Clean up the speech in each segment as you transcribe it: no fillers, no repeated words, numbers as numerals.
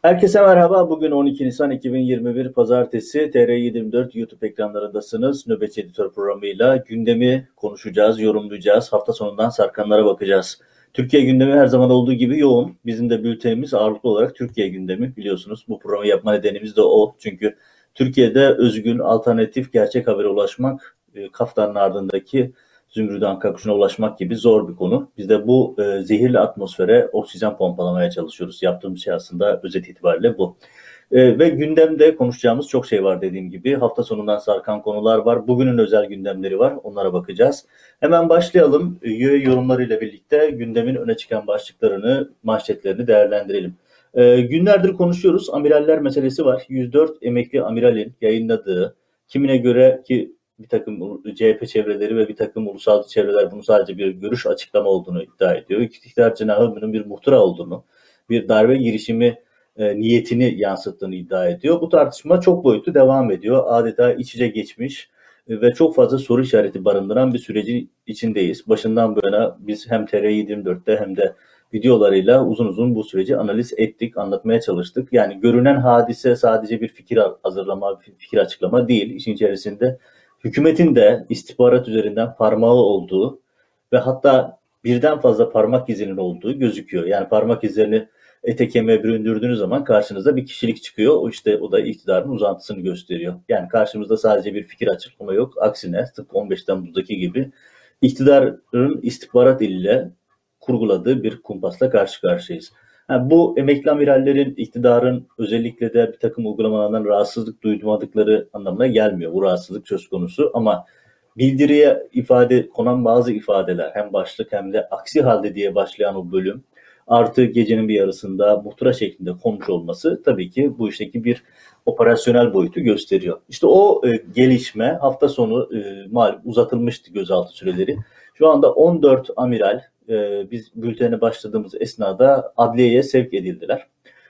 Herkese merhaba. Bugün 12 Nisan 2021 Pazartesi TR724 YouTube ekranlarındasınız. Nöbetçi Editör programıyla gündemi konuşacağız, yorumlayacağız. Hafta sonundan sarkanlara bakacağız. Türkiye gündemi her zaman olduğu gibi yoğun. Bizim de bültenimiz ağırlıklı olarak Türkiye gündemi, biliyorsunuz. Bu programı yapma nedenimiz de o. Çünkü Türkiye'de özgün, alternatif, gerçek habere ulaşmak, Kaftan'ın ardındaki Zümrüt Anka kuşuna ulaşmak gibi zor bir konu. Biz de bu zehirli atmosfere oksijen pompalamaya çalışıyoruz. Yaptığımız şey aslında özet itibariyle bu. Ve gündemde konuşacağımız çok şey var dediğim gibi. Hafta sonundan sarkan konular var. Bugünün özel gündemleri var. Onlara bakacağız. Hemen başlayalım. Üye yorumlarıyla birlikte gündemin öne çıkan başlıklarını, manşetlerini değerlendirelim. Günlerdir konuşuyoruz. Amiraller meselesi var. 104 emekli amiralin yayınladığı, kimine göre ki bir takım CHP çevreleri ve bir takım ulusalcı çevreler bunu sadece bir görüş açıklama olduğunu iddia ediyor. İktidar cenahı bunun bir muhtıra olduğunu, bir darbe girişimi niyetini yansıttığını iddia ediyor. Bu tartışma çok boyutlu devam ediyor. Adeta iç içe geçmiş ve çok fazla soru işareti barındıran bir sürecin içindeyiz. Başından bu yana biz hem TR724'te hem de videolarıyla uzun uzun bu süreci analiz ettik, anlatmaya çalıştık. Yani görünen hadise sadece bir fikir hazırlama, fikir açıklama değil. İşin içerisinde hükümetin de istihbarat üzerinden parmağı olduğu ve hatta birden fazla parmak izinin olduğu gözüküyor. Yani parmak izlerini ete kemiğe büründürdüğünüz zaman karşınızda bir kişilik çıkıyor. O da iktidarın uzantısını gösteriyor. Yani karşımızda sadece bir fikir açıklama yok. Aksine tıpkı 15 Temmuz'daki gibi iktidarın istihbarat ile kurguladığı bir kumpasla karşı karşıyayız. Yani bu emekli amirallerin iktidarın özellikle de bir takım uygulamalardan rahatsızlık duymadıkları anlamına gelmiyor. Bu rahatsızlık söz konusu ama bildiriye konan bazı ifadeler hem başlık hem de aksi halde diye başlayan o bölüm artı gecenin bir yarısında muhtıra şeklinde konmuş olması tabii ki bu işteki bir operasyonel boyutu gösteriyor. İşte o gelişme hafta sonu malum uzatılmıştı gözaltı süreleri. Şu anda 14 amiral biz bültene başladığımız esnada adliyeye sevk edildiler.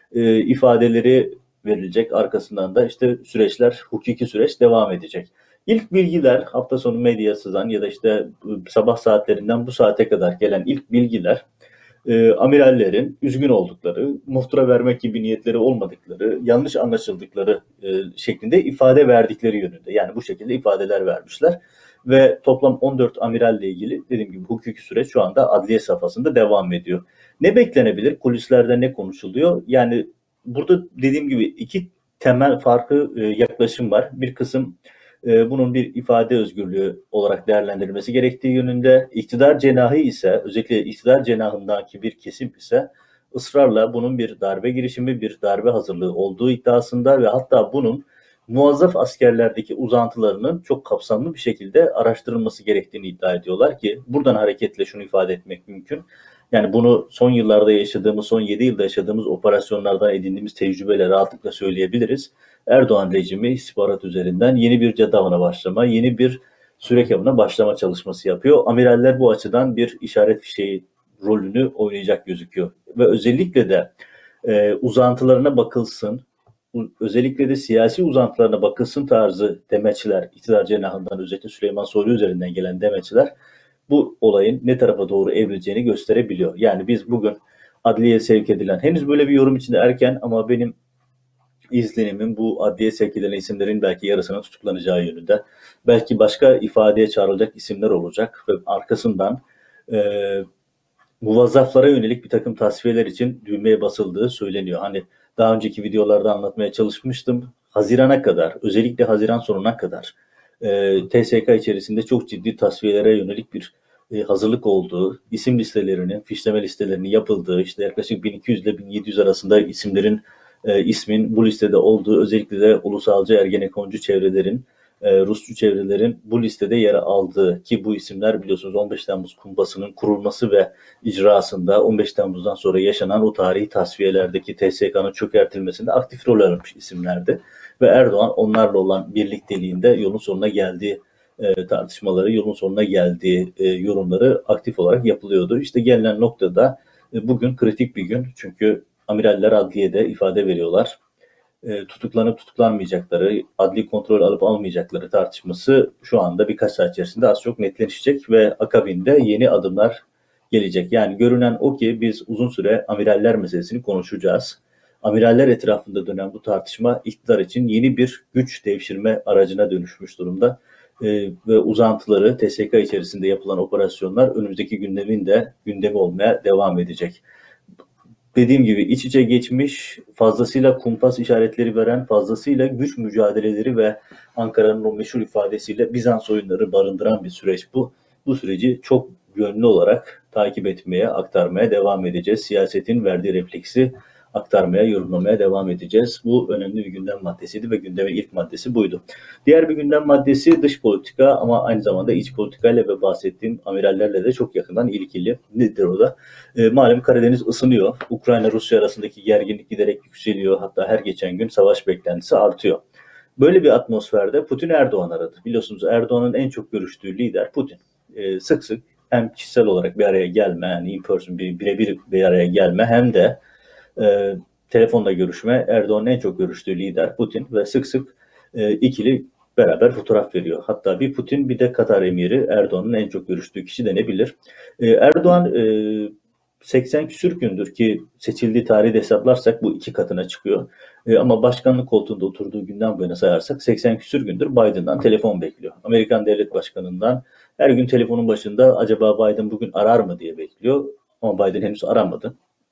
İfadeleri verilecek. Arkasından da işte hukuki süreç devam edecek. İlk bilgiler hafta sonu medyaya sızan ya da işte sabah saatlerinden bu saate kadar gelen ilk bilgiler amirallerin üzgün oldukları, muhtıra vermek gibi niyetleri olmadıkları, yanlış anlaşıldıkları şeklinde ifade verdikleri yönünde. Yani bu şekilde ifadeler vermişler. Ve toplam 14 amiralle ilgili dediğim gibi hukuki süreç şu anda adliye safhasında devam ediyor. Ne beklenebilir? Kulislerde ne konuşuluyor? Yani burada dediğim gibi iki temel farklı yaklaşım var. Bir kısım bunun bir ifade özgürlüğü olarak değerlendirilmesi gerektiği yönünde. İktidar cenahı ise, özellikle iktidar cenahındaki bir kesim ise ısrarla bunun bir darbe girişimi, bir darbe hazırlığı olduğu iddiasında ve hatta bunun muazzaf askerlerdeki uzantılarının çok kapsamlı bir şekilde araştırılması gerektiğini iddia ediyorlar ki buradan hareketle şunu ifade etmek mümkün. Yani bunu son yıllarda yaşadığımız, son 7 yılda yaşadığımız operasyonlardan edindiğimiz tecrübeyle rahatlıkla söyleyebiliriz. Erdoğan rejimi istihbarat üzerinden yeni bir cadavana başlama, yeni bir sürek avına başlama çalışması yapıyor. Amiraller bu açıdan bir işaret fişeği rolünü oynayacak gözüküyor. Ve özellikle de uzantılarına bakılsın, özellikle de siyasi uzantılarına bakılsın tarzı demeçler, iktidar cenahından özellikle Süleyman Soylu üzerinden gelen demeçler bu olayın ne tarafa doğru evrileceğini gösterebiliyor. Yani biz bugün adliyeye sevk edilen, henüz böyle bir yorum içinde erken ama benim izlenimim bu adliye sevk edilen isimlerin belki yarısının tutuklanacağı yönünde. Belki başka ifadeye çağrılacak isimler olacak ve arkasından e, muvazzaflara yönelik bir takım tasfiyeler için düğmeye basıldığı söyleniyor. Hani daha önceki videolarda anlatmaya çalışmıştım. Haziran'a kadar, özellikle Haziran sonuna kadar TSK içerisinde çok ciddi tasfiyelere yönelik bir hazırlık olduğu, isim listelerinin, fişleme listelerinin yapıldığı, işte yaklaşık 1200 ile 1700 arasında isimlerin ismin bu listede olduğu, özellikle de ulusalcı Ergenekoncu çevrelerin, Rusçu çevrelerin bu listede yer aldığı ki bu isimler biliyorsunuz 15 Temmuz kumpasının kurulması ve icrasında 15 Temmuz'dan sonra yaşanan o tarihi tasfiyelerdeki TSK'nın çökertilmesinde aktif rol almış isimlerdi. Ve Erdoğan onlarla olan birlikteliğinde yolun sonuna geldiği tartışmaları, yolun sonuna geldiği yorumları aktif olarak yapılıyordu. İşte gelinen noktada bugün kritik bir gün çünkü amiraller adliyede ifade veriyorlar. Tutuklanıp tutuklanmayacakları, adli kontrol alıp almayacakları tartışması şu anda birkaç saat içerisinde az çok netleşecek ve akabinde yeni adımlar gelecek. Yani görünen o ki biz uzun süre amiraller meselesini konuşacağız. Amiraller etrafında dönen bu tartışma iktidar için yeni bir güç devşirme aracına dönüşmüş durumda. Ve uzantıları TSK içerisinde yapılan operasyonlar önümüzdeki gündemin de gündemi olmaya devam edecek. Dediğim gibi iç içe geçmiş, fazlasıyla kumpas işaretleri veren, fazlasıyla güç mücadeleleri ve Ankara'nın o meşhur ifadesiyle Bizans oyunları barındıran bir süreç bu. Bu süreci çok yönlü olarak takip etmeye, aktarmaya devam edeceğiz. Siyasetin verdiği refleksi aktarmaya, yorumlamaya devam edeceğiz. Bu önemli bir gündem maddesiydi ve gündemin ilk maddesi buydu. Diğer bir gündem maddesi dış politika ama aynı zamanda iç politikayla ve bahsettiğim amirallerle de çok yakından ilgili. Nedir o da? Malum Karadeniz ısınıyor. Ukrayna-Rusya arasındaki gerginlik giderek yükseliyor. Hatta her geçen gün savaş beklentisi artıyor. Böyle bir atmosferde Putin Erdoğan aradı. Biliyorsunuz Erdoğan'ın en çok görüştüğü lider Putin. Sık sık hem kişisel olarak bir araya gelme, yani in person birebir bir araya gelme hem de telefonla görüşme. Erdoğan'ın en çok görüştüğü lider Putin ve sık sık ikili beraber fotoğraf veriyor. Hatta bir Putin bir de Katar emiri Erdoğan'ın en çok görüştüğü kişi denebilir. Erdoğan 80 küsür gündür ki seçildiği tarihi de hesaplarsak bu 2 katına çıkıyor. Ama başkanlık koltuğunda oturduğu günden bu yana sayarsak 80 küsür gündür Biden'dan telefon bekliyor. Amerikan Devlet Başkanı'ndan her gün telefonun başında acaba Biden bugün arar mı diye bekliyor. Ama Biden henüz aramadı.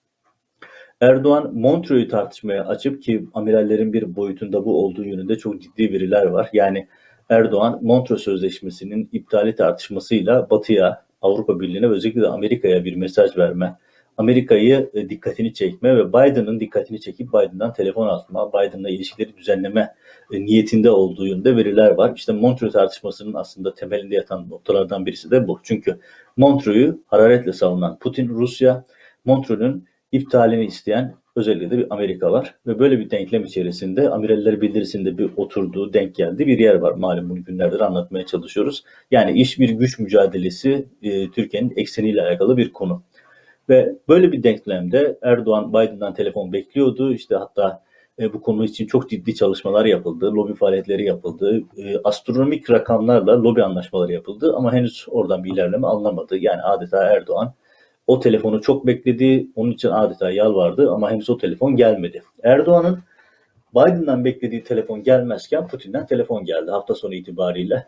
Erdoğan Montreux'u tartışmaya açıp ki amirallerin bir boyutunda bu olduğu yönünde çok ciddi veriler var. Yani Erdoğan Montreux Sözleşmesi'nin iptali tartışmasıyla Batı'ya, Avrupa Birliği'ne ve özellikle de Amerika'ya bir mesaj verme, Amerika'yı dikkatini çekme ve Biden'ın dikkatini çekip Biden'dan telefon atma, Biden'la ilişkileri düzenleme niyetinde olduğu yönde veriler var. İşte Montreux tartışmasının aslında temelinde yatan noktalardan birisi de bu. Çünkü Montreux'u hararetle savunan Putin, Rusya, Montreux'un iptalini isteyen özellikle de bir Amerika var. Ve böyle bir denklem içerisinde amiraller bildirisinde bir oturduğu, denk geldiği bir yer var. Malum bunu günlerdir anlatmaya çalışıyoruz. Yani iş bir güç mücadelesi, Türkiye'nin ekseniyle alakalı bir konu. Ve böyle bir denklemde Erdoğan Biden'dan telefon bekliyordu. İşte hatta bu konu için çok ciddi çalışmalar yapıldı, lobi faaliyetleri yapıldı, astronomik rakamlarla lobi anlaşmaları yapıldı ama henüz oradan bir ilerleme alınamadı. Yani adeta Erdoğan o telefonu çok bekledi, onun için adeta yalvardı ama henüz o telefon gelmedi. Erdoğan'ın Biden'dan beklediği telefon gelmezken Putin'den telefon geldi hafta sonu itibariyle.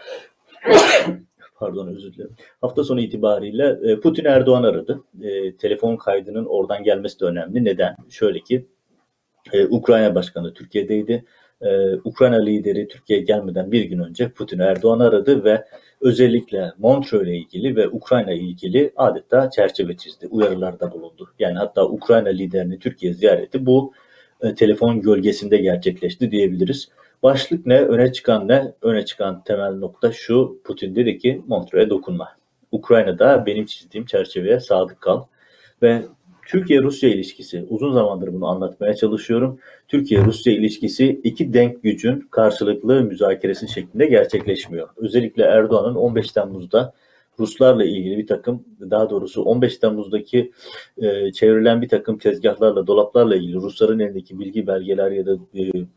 Pardon, özür dilerim. Hafta sonu itibariyle Putin Erdoğan aradı. Telefon kaydının oradan gelmesi de önemli. Neden? Şöyle ki Ukrayna Başkanı Türkiye'deydi. Ukrayna lideri Türkiye'ye gelmeden bir gün önce Putin Erdoğan aradı ve özellikle Montreux ile ilgili ve Ukrayna ile ilgili adeta çerçeve çizdi. Uyarılarda bulundu. Yani hatta Ukrayna liderinin Türkiye ziyareti bu telefon gölgesinde gerçekleşti diyebiliriz. Başlık ne? Öne çıkan ne? Öne çıkan temel nokta şu. Putin dedi ki Montreux'e dokunma. Ukrayna'da benim çizdiğim çerçeveye sadık kal. Ve Türkiye-Rusya ilişkisi, uzun zamandır bunu anlatmaya çalışıyorum. Türkiye-Rusya ilişkisi iki denk gücün karşılıklı müzakeresi şeklinde gerçekleşmiyor. Özellikle Erdoğan'ın 15 Temmuz'da Ruslarla ilgili bir takım, daha doğrusu 15 Temmuz'daki çevrilen bir takım tezgahlarla, dolaplarla ilgili Rusların elindeki bilgi, belgeler ya da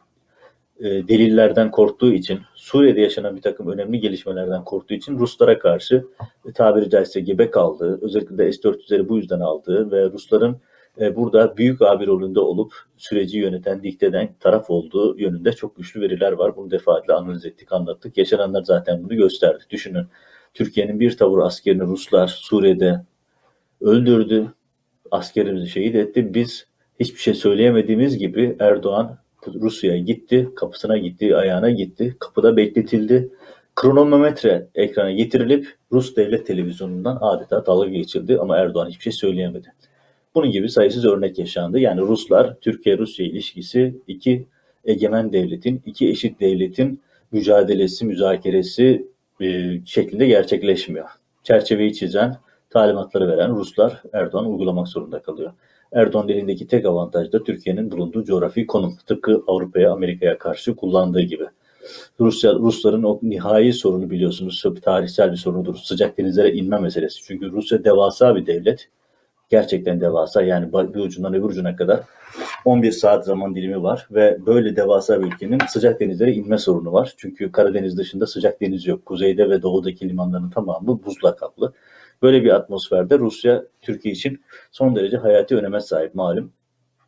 delillerden korktuğu için, Suriye'de yaşanan bir takım önemli gelişmelerden korktuğu için Ruslara karşı tabiri caizse gebe kaldığı, özellikle de S-400'leri bu yüzden aldığı ve Rusların burada büyük abi rolünde olup süreci yöneten, dikteden taraf olduğu yönünde çok güçlü veriler var. Bunu defaatle analiz ettik, anlattık. Yaşananlar zaten bunu gösterdi. Düşünün, Türkiye'nin bir tavır askerini Ruslar Suriye'de öldürdü, askerimizi şehit etti. Biz hiçbir şey söyleyemediğimiz gibi Erdoğan Rusya'ya gitti, kapısına gitti, ayağına gitti, kapıda bekletildi. Kronometre ekrana getirilip Rus devlet televizyonundan adeta dalga geçildi ama Erdoğan hiçbir şey söyleyemedi. Bunun gibi sayısız örnek yaşandı. Yani Ruslar, Türkiye-Rusya ilişkisi iki egemen devletin, iki eşit devletin mücadelesi, müzakeresi şeklinde gerçekleşmiyor. Çerçeveyi çizen, talimatları veren Ruslar Erdoğan uygulamak zorunda kalıyor. Erdoğan'ın elindeki tek avantaj da Türkiye'nin bulunduğu coğrafi konum. Tıpkı Avrupa'ya, Amerika'ya karşı kullandığı gibi. Rusların o nihai sorunu biliyorsunuz, tarihsel bir sorunudur. Sıcak denizlere inme meselesi. Çünkü Rusya devasa bir devlet. Gerçekten devasa, yani bir ucundan öbür ucuna kadar 11 saat zaman dilimi var ve böyle devasa bir ülkenin sıcak denizlere inme sorunu var. Çünkü Karadeniz dışında sıcak deniz yok. Kuzeyde ve doğudaki limanların tamamı buzla kaplı. Böyle bir atmosferde Rusya Türkiye için son derece hayati öneme sahip malum.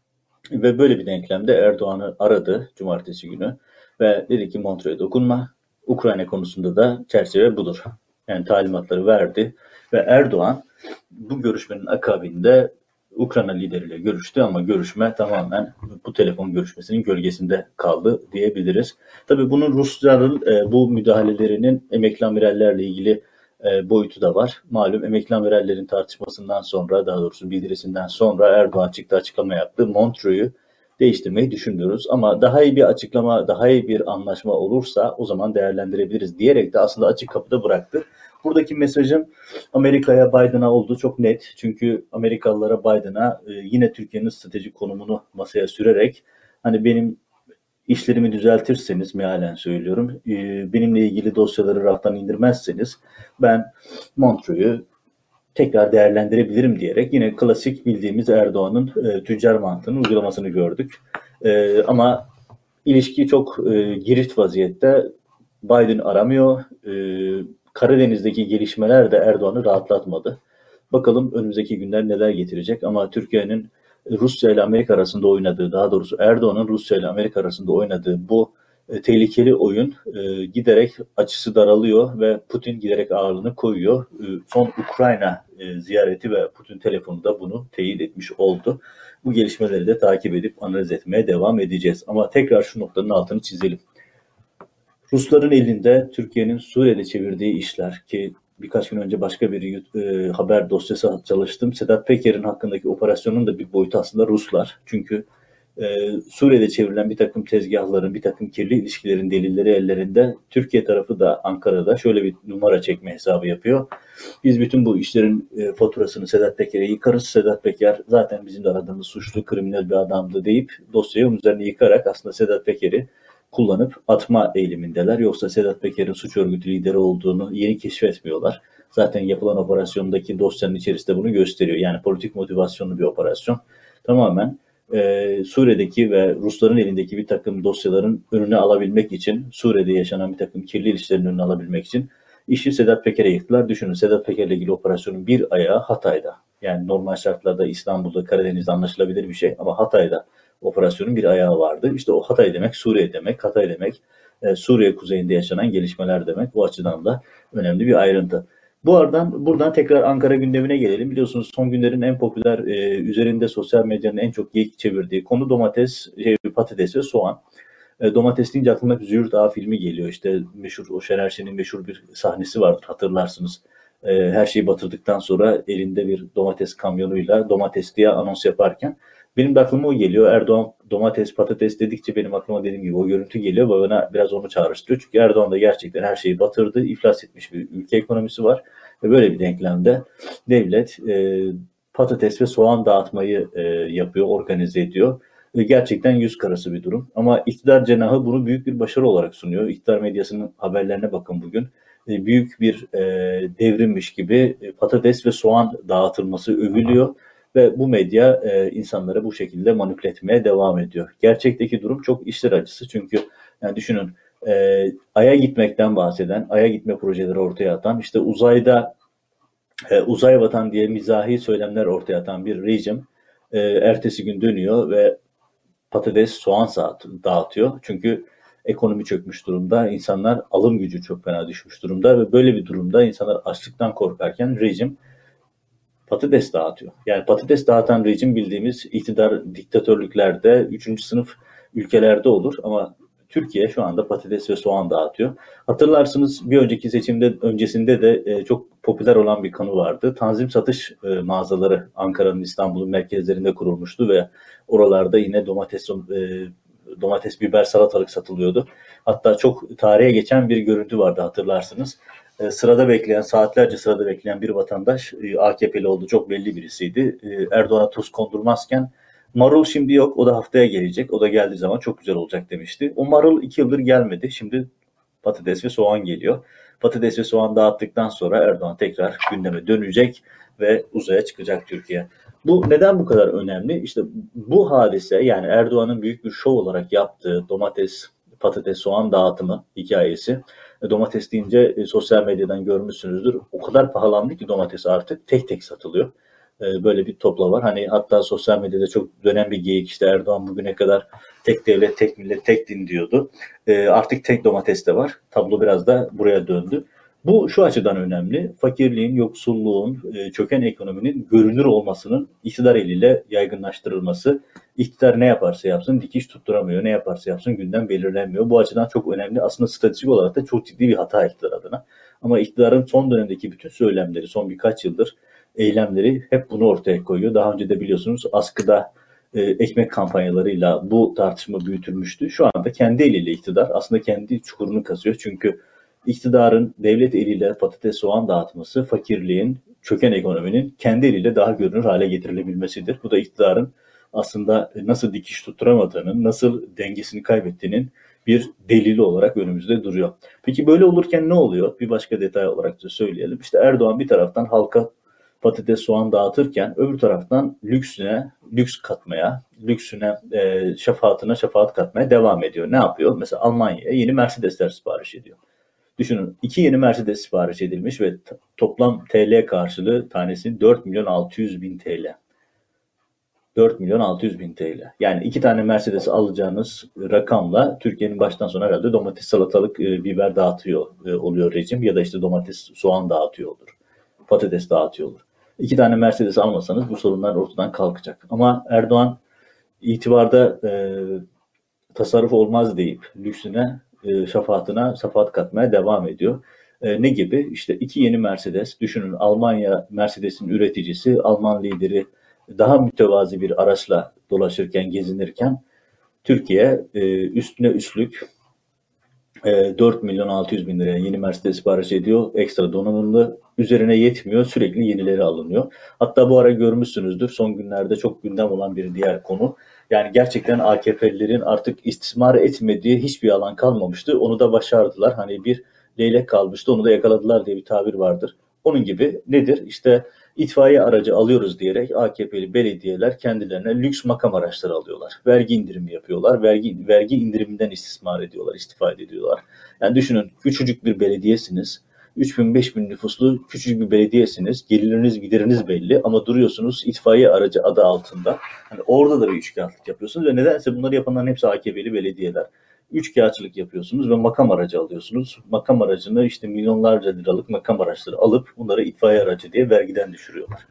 Ve böyle bir denklemde Erdoğan'ı aradı cumartesi günü ve dedi ki Montreux'e dokunma. Ukrayna konusunda da çerçeve budur. Yani talimatları verdi ve Erdoğan bu görüşmenin akabinde Ukrayna lideriyle görüştü ama görüşme tamamen bu telefon görüşmesinin gölgesinde kaldı diyebiliriz. Tabii bunun Rusların bu müdahalelerinin emekli amirallerle ilgili boyutu da var. Malum emekli amirallerin tartışmasından sonra, daha doğrusu bildirisinden sonra Erdoğan çıktı, açıklama yaptı. Montreux'u değiştirmeyi düşünmüyoruz ama daha iyi bir açıklama, daha iyi bir anlaşma olursa o zaman değerlendirebiliriz diyerek de aslında açık kapıda bıraktı. Buradaki mesajım Amerika'ya, Biden'a olduğu çok net. Çünkü Amerikalılara, Biden'a yine Türkiye'nin stratejik konumunu masaya sürerek hani benim işlerimi düzeltirseniz, mealen söylüyorum, benimle ilgili dosyaları raftan indirmezseniz ben Montreux'u tekrar değerlendirebilirim diyerek yine klasik bildiğimiz Erdoğan'ın tüccar mantığının uygulamasını gördük. Ama ilişki çok girift vaziyette. Biden aramıyor. Karadeniz'deki gelişmeler de Erdoğan'ı rahatlatmadı. Bakalım önümüzdeki günler neler getirecek ama Türkiye'nin Rusya ile Amerika arasında oynadığı, daha doğrusu Erdoğan'ın Rusya ile Amerika arasında oynadığı bu tehlikeli oyun giderek açısı daralıyor ve Putin giderek ağırlığını koyuyor. Son Ukrayna ziyareti ve Putin telefonu da bunu teyit etmiş oldu. Bu gelişmeleri de takip edip analiz etmeye devam edeceğiz. Ama tekrar şu noktanın altını çizelim. Rusların elinde Türkiye'nin Suriye'de çevirdiği işler ki birkaç gün önce başka bir haber dosyası çalıştım. Sedat Peker'in hakkındaki operasyonun da bir boyutu aslında Ruslar. Çünkü Suriye'de çevrilen bir takım tezgahların, bir takım kirli ilişkilerin delilleri ellerinde. Türkiye tarafı da Ankara'da şöyle bir numara çekme hesabı yapıyor. Biz bütün bu işlerin faturasını Sedat Peker'e yıkarız. Sedat Peker zaten bizim de aradığımız suçlu, kriminal bir adamdı deyip dosyayı onun üzerine yıkarak aslında Sedat Peker'i kullanıp atma eğilimindeler. Yoksa Sedat Peker'in suç örgütü lideri olduğunu yeni keşfetmiyorlar. Zaten yapılan operasyondaki dosyanın içerisinde bunu gösteriyor. Yani politik motivasyonlu bir operasyon. Tamamen Suriye'deki ve Rusların elindeki bir takım dosyaların önüne alabilmek için, Suriye'de yaşanan bir takım kirli ilişkilerin önüne alabilmek için işi Sedat Peker'e yıktılar. Düşünün Sedat Peker'le ilgili operasyonun bir ayağı Hatay'da. Yani normal şartlarda İstanbul'da, Karadeniz'de anlaşılabilir bir şey ama Hatay'da operasyonun bir ayağı vardı. İşte o Hatay demek, Suriye demek, Hatay demek, Suriye kuzeyinde yaşanan gelişmeler demek. Bu açıdan da önemli bir ayrıntı. Buradan tekrar Ankara gündemine gelelim. Biliyorsunuz son günlerin en popüler üzerinde sosyal medyanın en çok geyik çevirdiği konu domates, patates ve soğan. Domates deyince aklıma Züğürt Ağa filmi geliyor. İşte meşhur o Şener Şen'in meşhur bir sahnesi vardır hatırlarsınız. Her şeyi batırdıktan sonra elinde bir domates kamyonuyla domates diye anons yaparken benim de aklıma o geliyor. Erdoğan domates, patates dedikçe benim aklıma dediğim gibi o görüntü geliyor ve bana biraz onu çağrıştırıyor. Çünkü Erdoğan da gerçekten her şeyi batırdı, iflas etmiş bir ülke ekonomisi var. Ve böyle bir denklemde devlet patates ve soğan dağıtmayı yapıyor, organize ediyor. Gerçekten yüz karası bir durum. Ama iktidar cenahı bunu büyük bir başarı olarak sunuyor. İktidar medyasının haberlerine bakın bugün. Büyük bir devrimmiş gibi patates ve soğan dağıtılması övülüyor ve bu medya insanları bu şekilde manipüle etmeye devam ediyor. Gerçekteki durum çok içler acısı çünkü yani düşünün Ay'a gitmekten bahseden, Ay'a gitme projeleri ortaya atan, işte uzayda uzay vatan diye mizahi söylemler ortaya atan bir rejim ertesi gün dönüyor ve patates, soğan dağıtıyor. Çünkü ekonomi çökmüş durumda. İnsanlar alım gücü çok fena düşmüş durumda ve böyle bir durumda insanlar açlıktan korkarken rejim patates dağıtıyor. Yani patates dağıtan rejim bildiğimiz iktidar diktatörlüklerde, üçüncü sınıf ülkelerde olur ama Türkiye şu anda patates ve soğan dağıtıyor. Hatırlarsınız bir önceki seçimde öncesinde de çok popüler olan bir konu vardı. Tanzim satış mağazaları Ankara'nın, İstanbul'un merkezlerinde kurulmuştu ve oralarda yine domates, biber, salatalık satılıyordu. Hatta çok tarihe geçen bir görüntü vardı hatırlarsınız. Sırada bekleyen, saatlerce sırada bekleyen bir vatandaş AKP'li olduğu çok belli birisiydi. Erdoğan'a tuz kondurmazken marul şimdi yok, o da haftaya gelecek. O da geldiği zaman çok güzel olacak demişti. O marul 2 yıldır gelmedi. Şimdi patates ve soğan geliyor. Patates ve soğan dağıttıktan sonra Erdoğan tekrar gündeme dönecek ve uzaya çıkacak Türkiye. Bu neden bu kadar önemli? İşte bu hadise yani Erdoğan'ın büyük bir şov olarak yaptığı domates, patates, soğan dağıtımı hikayesi. Domates deyince sosyal medyadan görmüşsünüzdür. O kadar pahalandı ki domates artık tek tek satılıyor. Böyle bir topla var. Hani hatta sosyal medyada çok dönen bir geyik, işte Erdoğan bugüne kadar tek devlet, tek millet, tek din diyordu. Artık tek domates de var. Tablo biraz da buraya döndü. Bu şu açıdan önemli. Fakirliğin, yoksulluğun, çöken ekonominin görünür olmasının iktidar eliyle yaygınlaştırılması. İktidar ne yaparsa yapsın dikiş tutturamıyor. Ne yaparsa yapsın gündem belirlenmiyor. Bu açıdan çok önemli. Aslında stratejik olarak da çok ciddi bir hata iktidar adına. Ama iktidarın son dönemdeki bütün söylemleri, son birkaç yıldır eylemleri hep bunu ortaya koyuyor. Daha önce de biliyorsunuz askıda ekmek kampanyalarıyla bu tartışma büyütülmüştü. Şu anda kendi eliyle iktidar aslında kendi çukurunu kazıyor. Çünkü iktidarın devlet eliyle patates soğan dağıtması, fakirliğin, çöken ekonominin kendi eliyle daha görünür hale getirilebilmesidir. Bu da iktidarın aslında nasıl dikiş tutturamadığının, nasıl dengesini kaybettiğinin bir delili olarak önümüzde duruyor. Peki böyle olurken ne oluyor? Bir başka detay olarak da söyleyelim. İşte Erdoğan bir taraftan halka patates soğan dağıtırken öbür taraftan lüksüne lüks katmaya, lüksüne şefaatine şefaat katmaya devam ediyor. Ne yapıyor? Mesela Almanya'ya yeni Mercedesler sipariş ediyor. Düşünün, 2 yeni Mercedes sipariş edilmiş ve toplam TL karşılığı tanesi 4 milyon 600 bin TL. 4 milyon 600 bin TL. Yani 2 tane Mercedes alacağınız rakamla Türkiye'nin baştan sona herhalde domates, salatalık, biber dağıtıyor oluyor rejim, ya da işte domates, soğan dağıtıyor olur. Patates dağıtıyor olur. 2 tane Mercedes almasanız bu sorunlar ortadan kalkacak. Ama Erdoğan itibarda tasarruf olmaz deyip lüksüne, şefaatine şefaat katmaya devam ediyor. Ne gibi? İşte 2 yeni Mercedes. Düşünün, Almanya Mercedes'in üreticisi, Alman lideri daha mütevazi bir araçla dolaşırken, gezinirken Türkiye üstüne üstlük 4 milyon 600 bin liraya yeni Mercedes sipariş ediyor. Ekstra donanımlı. Üzerine yetmiyor. Sürekli yenileri alınıyor. Hatta bu ara görmüşsünüzdür. Son günlerde çok gündem olan bir diğer konu. Yani gerçekten AKP'lilerin artık istismar etmediği hiçbir alan kalmamıştı. Onu da başardılar. Hani bir leylek kalmıştı. Onu da yakaladılar diye bir tabir vardır. Onun gibi nedir? İşte itfaiye aracı alıyoruz diyerek AKP'li belediyeler kendilerine lüks makam araçları alıyorlar. Vergi indirimi yapıyorlar. Vergi indiriminden istismar ediyorlar, istifade ediyorlar. Yani düşünün, küçücük bir belediyesiniz. 3000-5000 nüfuslu küçücük bir belediyesiniz. Geliriniz gideriniz belli ama duruyorsunuz itfaiye aracı adı altında. Hani orada da bir üçkağıtlık yapıyorsunuz ve nedense bunları yapanların hepsi AKP'li belediyeler. Üçkağıtçılık yapıyorsunuz ve makam aracı alıyorsunuz. Makam aracını, işte milyonlarca liralık makam araçları alıp bunları itfaiye aracı diye vergiden düşürüyorlar.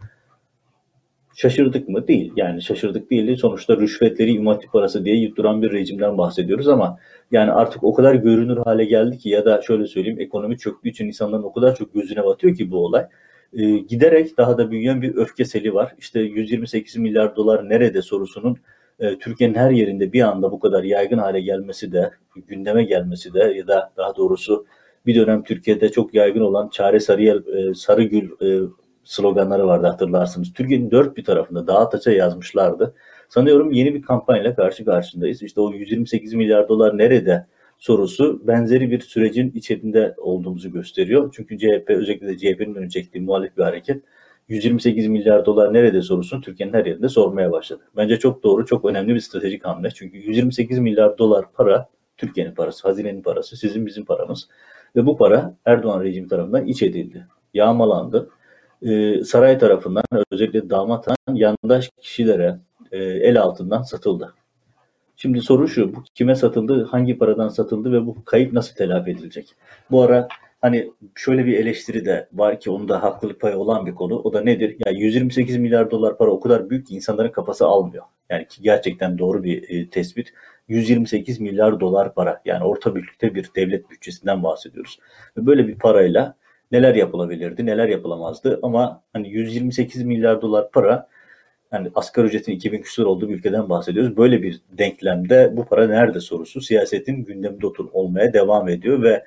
Şaşırdık mı? Değil. Yani şaşırdık değil. Sonuçta rüşvetleri imam hatip parası diye yutturan bir rejimden bahsediyoruz ama yani artık o kadar görünür hale geldi ki, ya da şöyle söyleyeyim, ekonomi çöktüğü için insanların o kadar çok gözüne batıyor ki bu olay. Giderek daha da büyüyen bir öfke seli var. İşte 128 milyar dolar nerede sorusunun Türkiye'nin her yerinde bir anda bu kadar yaygın hale gelmesi de, gündeme gelmesi de, ya da daha doğrusu bir dönem Türkiye'de çok yaygın olan Çare Sarıyel, Sarıgül sloganları vardı, hatırlarsınız. Türkiye'nin dört bir tarafında dağa taça yazmışlardı. Sanıyorum yeni bir kampanyayla karşı karşındayız. İşte o 128 milyar dolar nerede sorusu benzeri bir sürecin içerisinde olduğumuzu gösteriyor. Çünkü CHP, özellikle de CHP'nin önü çektiği muhalif bir hareket, 128 milyar dolar nerede sorusunu Türkiye'nin her yerinde sormaya başladı. Bence çok doğru, çok önemli bir stratejik hamle. Çünkü 128 milyar dolar para Türkiye'nin parası, hazinenin parası, sizin bizim paramız. Ve bu para Erdoğan rejimi tarafından iç edildi, yağmalandı. Saray tarafından, özellikle damat han yandaş kişilere el altından satıldı. Şimdi soru şu, bu kime satıldı, hangi paradan satıldı ve bu kayıp nasıl telafi edilecek? Bu ara hani şöyle bir eleştiri de var ki, onun da haklılık payı olan bir konu. O da nedir? Ya 128 milyar dolar para o kadar büyük ki insanların kafası almıyor. Yani ki gerçekten doğru bir tespit. 128 milyar dolar para, yani orta büyüklükte bir devlet bütçesinden bahsediyoruz. Ve böyle bir parayla neler yapılabilirdi, neler yapılamazdı, ama hani 128 milyar dolar para, yani asgari ücretin 2000 küsur olduğu bir ülkeden bahsediyoruz. Böyle bir denklemde bu para nerede sorusu siyasetin gündeminde olmaya devam ediyor ve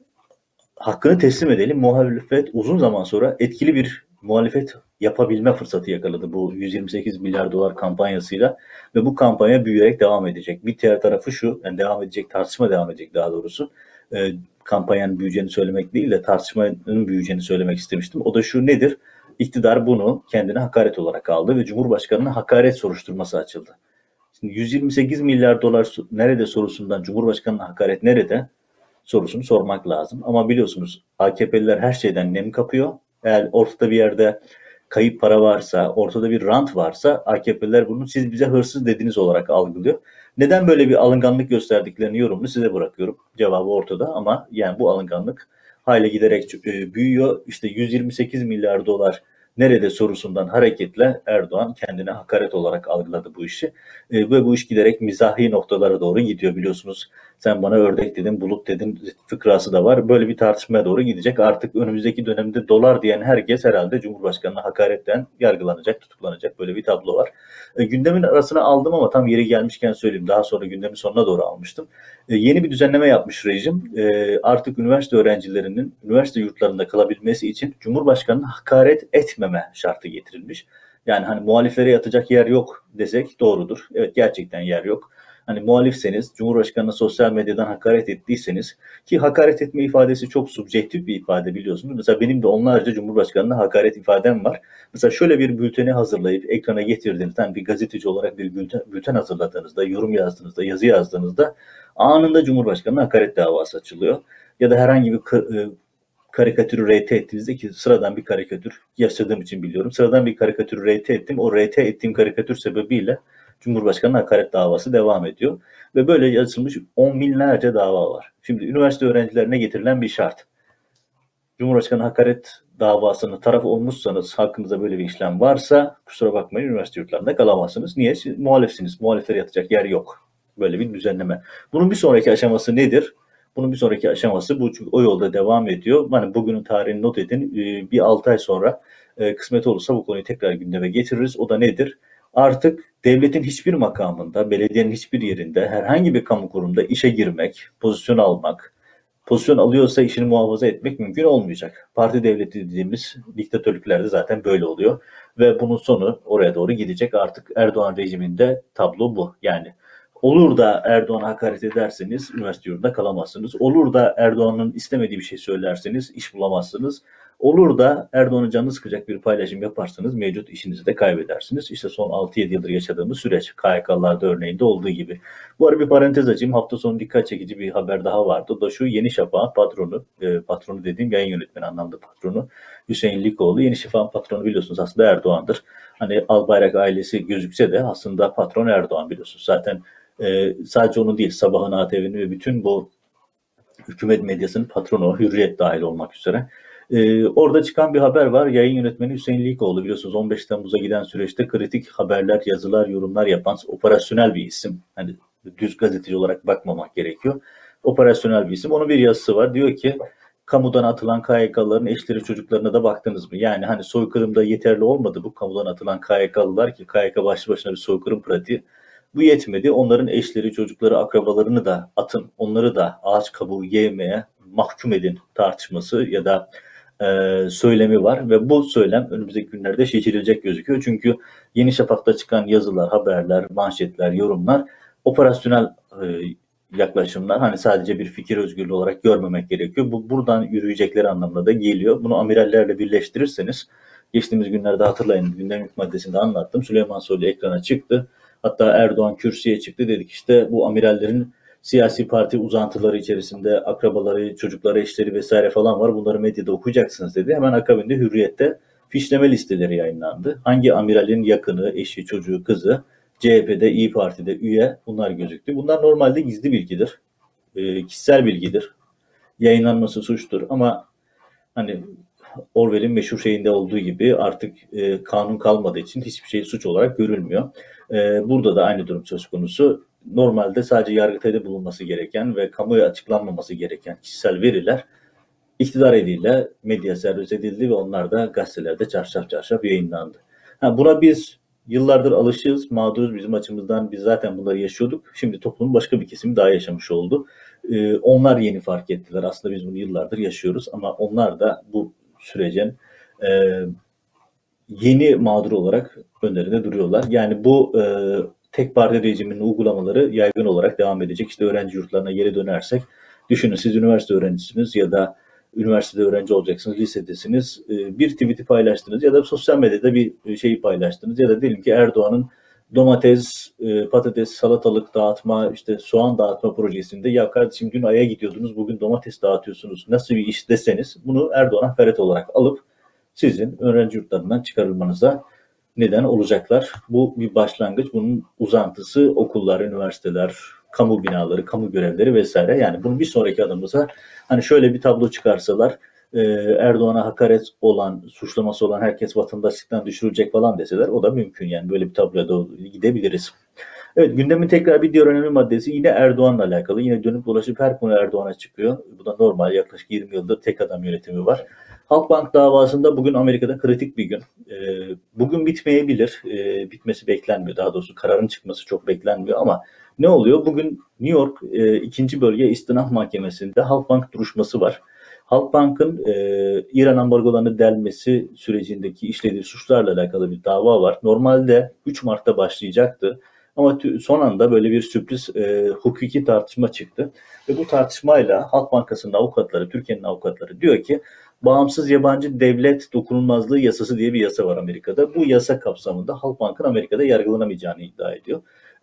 hakkını teslim edelim, muhalefet uzun zaman sonra etkili bir muhalefet yapabilme fırsatı yakaladı bu 128 milyar dolar kampanyasıyla ve bu kampanya büyüyerek devam edecek. Bir diğer tarafı şu, yani devam edecek, tartışma devam edecek daha doğrusu. Kampanyanın büyüyeceğini söylemek değil de tartışmanın büyüyeceğini söylemek istemiştim. O da şu, nedir? İktidar bunu kendine hakaret olarak aldı ve Cumhurbaşkanı'na hakaret soruşturması açıldı. Şimdi 128 milyar dolar nerede sorusundan Cumhurbaşkanı'na hakaret nerede sorusunu sormak lazım. Ama biliyorsunuz AKP'liler her şeyden nem kapıyor. Eğer ortada bir yerde kayıp para varsa, ortada bir rant varsa AKP'liler bunu siz bize hırsız dediniz olarak algılıyor. Neden böyle bir alınganlık gösterdiklerini yorumunu size bırakıyorum. Cevabı ortada ama yani bu alınganlık hale giderek büyüyor. İşte 128 milyar dolar nerede sorusundan hareketle Erdoğan kendine hakaret olarak algıladı bu işi. Ve bu iş giderek mizahi noktalara doğru gidiyor biliyorsunuz. Sen bana ördek dedin, bulut dedin fıkrası da var. Böyle bir tartışmaya doğru gidecek. Artık önümüzdeki dönemde dolar diyen herkes herhalde Cumhurbaşkanı'na hakaretten yargılanacak, tutuklanacak. Böyle bir tablo var. Gündemin arasına aldım ama tam yeri gelmişken söyleyeyim. Daha sonra gündemin sonuna doğru almıştım. Yeni bir düzenleme yapmış rejim. Artık üniversite öğrencilerinin üniversite yurtlarında kalabilmesi için Cumhurbaşkanı'na hakaret etmeme şartı getirilmiş. Yani hani muhaliflere yatacak yer yok desek doğrudur. Evet gerçekten yer yok. Hani muhalifseniz, Cumhurbaşkanı'na sosyal medyadan hakaret ettiyseniz ki hakaret etme ifadesi çok subjektif bir ifade biliyorsunuz. Mesela benim de onlarca Cumhurbaşkanı'na hakaret ifadem var. Mesela şöyle bir bülteni hazırlayıp ekrana getirdiğinizde, yani bir gazeteci olarak bir bülten hazırladığınızda, yorum yazdığınızda, yazı yazdığınızda anında Cumhurbaşkanı'na hakaret davası açılıyor. Ya da herhangi bir karikatürü RT ettiğinizde ki sıradan bir karikatür yaşadığım için biliyorum. Sıradan bir karikatürü RT ettim. O RT ettiğim karikatür sebebiyle Cumhurbaşkanı'na hakaret davası devam ediyor. Ve böyle yazılmış on binlerce dava var. Şimdi üniversite öğrencilerine getirilen bir şart. Cumhurbaşkanı hakaret davasının taraf olmuşsanız, hakkınızda böyle bir işlem varsa kusura bakmayın üniversite yurtlarında kalamazsınız. Niye? Siz muhalifsiniz. Muhaliflere yatacak yer yok. Böyle bir düzenleme. Bunun bir sonraki aşaması nedir? Bunun bir sonraki aşaması bu çünkü o yolda devam ediyor. Hani bugünün tarihini not edin. Bir 6 ay sonra kısmet olursa bu konuyu tekrar gündeme getiririz. O da nedir? Artık devletin hiçbir makamında, belediyenin hiçbir yerinde, herhangi bir kamu kurumunda işe girmek, pozisyon almak, pozisyon alıyorsa işini muhafaza etmek mümkün olmayacak. Parti devleti dediğimiz diktatörlüklerde zaten böyle oluyor. Ve bunun sonu oraya doğru gidecek. Artık Erdoğan rejiminde tablo bu. Yani olur da Erdoğan'a hakaret ederseniz üniversite yurdunda kalamazsınız. Olur da Erdoğan'ın istemediği bir şey söylerseniz iş bulamazsınız. Olur da Erdoğan'ın canını sıkacak bir paylaşım yaparsanız mevcut işinizi de kaybedersiniz. İşte son 6-7 yıldır yaşadığımız süreç KHK'larda örneğinde olduğu gibi. Bu arada bir parantez açayım. Hafta sonu dikkat çekici bir haber daha vardı. O da şu Yeni Şafak'ın patronu, patronu dediğim yayın yönetmeni anlamda patronu Hüseyin Likoğlu. Yeni Şafak'ın patronu biliyorsunuz aslında Erdoğan'dır. Hani Albayrak ailesi gözükse de aslında patron Erdoğan biliyorsunuz. Zaten sadece onu değil Sabah'ın ATV'nin ve bütün bu hükümet medyasının patronu Hürriyet dahil olmak üzere. Orada çıkan bir haber var. Yayın yönetmeni Hüseyin Likoğlu biliyorsunuz 15 Temmuz'a giden süreçte kritik haberler, yazılar, yorumlar yapan operasyonel bir isim. Hani düz gazeteci olarak bakmamak gerekiyor. Operasyonel bir isim. Onun bir yazısı var. Diyor ki kamudan atılan KYK'lıların eşleri çocuklarına da baktınız mı? Yani hani soykırımda yeterli olmadı bu kamudan atılan KYK'lılar ki KYK başlı başına bir soykırım pratiği. Bu yetmedi. Onların eşleri, çocukları, akrabalarını da atın. Onları da ağaç kabuğu yemeye mahkum edin tartışması ya da söylemi var ve bu söylem önümüzdeki günlerde şişirilecek gözüküyor. Çünkü Yeni Şafak'ta çıkan yazılar, haberler, manşetler, yorumlar operasyonel yaklaşımlar. Hani sadece bir fikir özgürlüğü olarak görmemek gerekiyor. Bu buradan yürüyecekleri anlamına da geliyor. Bunu amirallerle birleştirirseniz geçtiğimiz günlerde hatırlayın gündem maddesinde anlattım. Süleyman Soylu ekrana çıktı. Hatta Erdoğan kürsüye çıktı. Dedik işte bu amirallerin siyasi parti uzantıları içerisinde akrabaları, çocukları, eşleri vesaire falan var. Bunları medyada okuyacaksınız dedi. Hemen akabinde Hürriyet'te fişleme listeleri yayınlandı. Hangi amiralin yakını, eşi, çocuğu, kızı CHP'de, İyi Parti'de üye bunlar gözüktü. Bunlar normalde gizli bilgidir. Kişisel bilgidir. Yayınlanması suçtur ama hani Orwell'in meşhur şeyinde olduğu gibi artık kanun kalmadığı için hiçbir şey suç olarak görülmüyor. Burada da aynı durum söz konusu. Normalde sadece Yargıtay'da bulunması gereken ve kamuya açıklanmaması gereken kişisel veriler iktidar eliyle medya servis edildi ve onlar da gazetelerde çarşaf çarşaf yayınlandı. Buna biz yıllardır alışığız, mağduruz bizim açımızdan. Biz zaten bunları yaşıyorduk. Şimdi toplumun başka bir kesimi daha yaşamış oldu. Onlar yeni fark ettiler. Aslında biz bunu yıllardır yaşıyoruz ama onlar da bu sürecin yeni mağdur olarak önlerinde duruyorlar. Yani bu tek parti rejiminin uygulamaları yaygın olarak devam edecek. İşte öğrenci yurtlarına geri dönersek, düşünün siz üniversite öğrencisiniz ya da üniversitede öğrenci olacaksınız, lisedesiniz. Bir tweet'i paylaştınız ya da sosyal medyada bir şeyi paylaştınız ya da diyelim ki Erdoğan'ın domates, patates, salatalık dağıtma, işte soğan dağıtma projesinde ya kardeşim dün Ay'a gidiyordunuz, bugün domates dağıtıyorsunuz, nasıl bir iş deseniz bunu Erdoğan'a hakaret olarak alıp sizin öğrenci yurtlarından çıkarılmanıza neden olacaklar. Bu bir başlangıç. Bunun uzantısı okullar, üniversiteler, kamu binaları, kamu görevleri vesaire. Yani bunun bir sonraki adımımıza hani şöyle bir tablo çıkarsalar, Erdoğan'a hakaret olan, suçlaması olan herkes vatandaşlıktan düşürülecek falan deseler o da mümkün. Yani böyle bir tabloya doğru gidebiliriz. Evet, gündemin tekrar bir diğer önemli maddesi yine Erdoğan'la alakalı. Yine dönüp dolaşıp her konu Erdoğan'a çıkıyor. Bu da normal. Yaklaşık 20 yıldır tek adam yönetimi var. Halkbank davasında bugün Amerika'da kritik bir gün. Bugün bitmeyebilir. Bitmesi beklenmiyor. Daha doğrusu kararın çıkması çok beklenmiyor ama ne oluyor? Bugün New York 2. Bölge İstinaf Mahkemesi'nde Halkbank duruşması var. Halkbank'ın İran ambargolarını delmesi sürecindeki işlediği suçlarla alakalı bir dava var. Normalde 3 Mart'ta başlayacaktı. Ama son anda böyle bir sürpriz hukuki tartışma çıktı. Ve bu tartışmayla Halk Bankası'nın avukatları, Türkiye'nin avukatları diyor ki bağımsız yabancı devlet dokunulmazlığı yasası diye bir yasa var Amerika'da. Bu yasa kapsamında Halkbank'ın Amerika'da yargılanamayacağını iddia ediyor.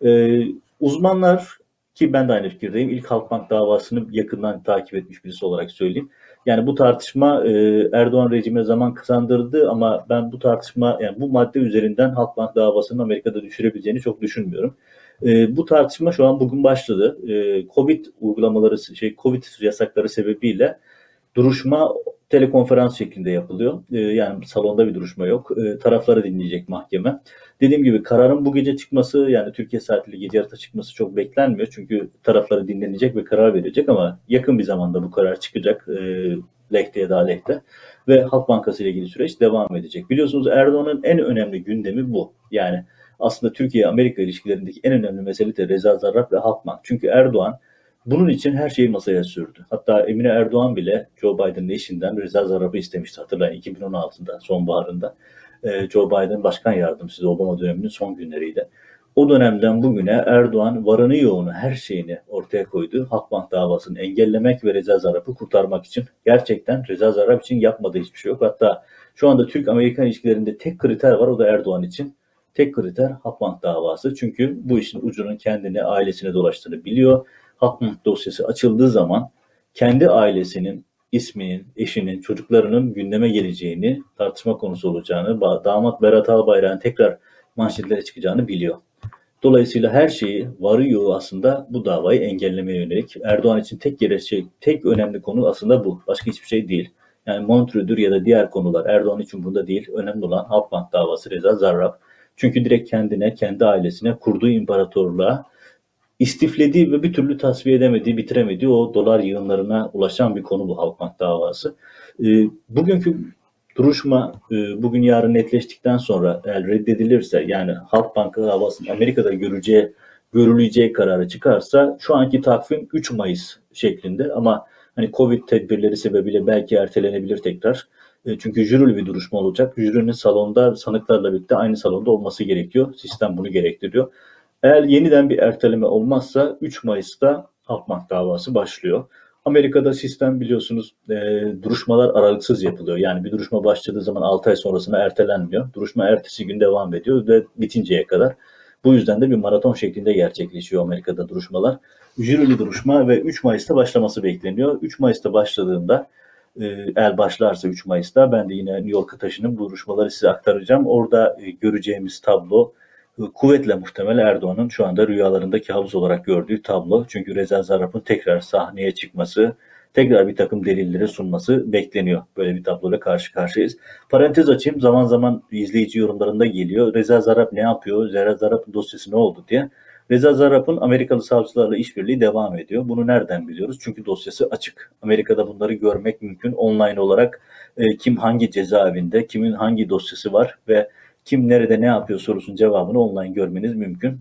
Uzmanlar ki ben de aynı fikirdeyim. İlk Halkbank davasını yakından takip etmiş birisi olarak söyleyeyim. Yani bu tartışma Erdoğan rejimine zaman kazandırdı ama ben bu tartışma yani bu madde üzerinden Halkbank davasını Amerika'da düşürebileceğini çok düşünmüyorum. Bu tartışma şu an bugün başladı. Covid uygulamaları, Covid yasakları sebebiyle duruşma telekonferans şeklinde yapılıyor. Yani salonda bir duruşma yok. Tarafları dinleyecek mahkeme. Dediğim gibi kararın bu gece çıkması yani Türkiye saatiyle gece yarıda çıkması çok beklenmiyor. Çünkü tarafları dinlenecek ve karar verecek ama yakın bir zamanda bu karar çıkacak. Lehte ya da aleyhte ve Halk Bankası ile ilgili süreç devam edecek. Biliyorsunuz Erdoğan'ın en önemli gündemi bu. Yani aslında Türkiye-Amerika ilişkilerindeki en önemli mesele de Reza Zarrab ve Halkbank. Çünkü Erdoğan bunun için her şeyi masaya sürdü. Hatta Emine Erdoğan bile Joe Biden'ın eşinden Reza Zarrab'ı istemişti hatırlayın 2016'da sonbaharında. Joe Biden başkan yardımcısı Obama döneminin son günleriydi. O dönemden bugüne Erdoğan varını yoğunu her şeyini ortaya koydu. Halkbank davasını engellemek ve Reza Zarrab'ı kurtarmak için. Gerçekten Reza Zarrab için yapmadığı hiçbir şey yok. Hatta şu anda Türk-Amerikan ilişkilerinde tek kriter var o da Erdoğan için. Tek kriter Halkbank davası. Çünkü bu işin ucunun kendine, ailesine dolaştığını biliyor. Halkbank dosyası açıldığı zaman kendi ailesinin, isminin, eşinin, çocuklarının gündeme geleceğini, tartışma konusu olacağını, damat Berat Albayrak'ın tekrar manşetlere çıkacağını biliyor. Dolayısıyla her şeyi varı yoğu aslında bu davayı engellemeye yönelik. Erdoğan için tek önemli konu aslında bu. Başka hiçbir şey değil. Yani Montreux'dur ya da diğer konular Erdoğan için bunda değil. Önemli olan Halkbank davası Reza Zarrab. Çünkü direkt kendine, kendi ailesine kurduğu imparatorluğa istiflediği ve bir türlü tasfiye edemediği, bitiremediği o dolar yığınlarına ulaşan bir konu bu Halkbank davası. Bugünkü duruşma bugün yarın netleştikten sonra eğer reddedilirse yani Halkbank davasının Amerika'da görüleceği kararı çıkarsa şu anki takvim 3 Mayıs şeklinde ama hani Covid tedbirleri sebebiyle belki ertelenebilir tekrar. Çünkü jürili bir duruşma olacak. Jürinin salonda sanıklarla birlikte aynı salonda olması gerekiyor. Sistem bunu gerektiriyor. Eğer yeniden bir erteleme olmazsa 3 Mayıs'ta Halkbank davası başlıyor. Amerika'da sistem biliyorsunuz duruşmalar aralıksız yapılıyor. Yani bir duruşma başladığı zaman 6 ay sonrasına ertelenmiyor. Duruşma ertesi gün devam ediyor ve bitinceye kadar. Bu yüzden de bir maraton şeklinde gerçekleşiyor Amerika'da duruşmalar. Jürili duruşma ve 3 Mayıs'ta başlaması bekleniyor. 3 Mayıs'ta başladığında eğer başlarsa 3 Mayıs'ta ben de yine New York'a taşınıp duruşmaları size aktaracağım. Orada göreceğimiz tablo kuvvetle muhtemel Erdoğan'ın şu anda rüyalarında kabus olarak gördüğü tablo. Çünkü Reza Zarrab'ın tekrar sahneye çıkması, tekrar bir takım delilleri sunması bekleniyor. Böyle bir tabloyla karşı karşıyayız. Parantez açayım. Zaman zaman izleyici yorumlarında geliyor. Reza Zarrab ne yapıyor? Reza Zarrab'ın dosyası ne oldu diye. Reza Zarrab'ın Amerikalı savcılarla işbirliği devam ediyor. Bunu nereden biliyoruz? Çünkü dosyası açık. Amerika'da bunları görmek mümkün. Online olarak kim hangi cezaevinde, kimin hangi dosyası var ve kim nerede ne yapıyor sorusunun cevabını online görmeniz mümkün.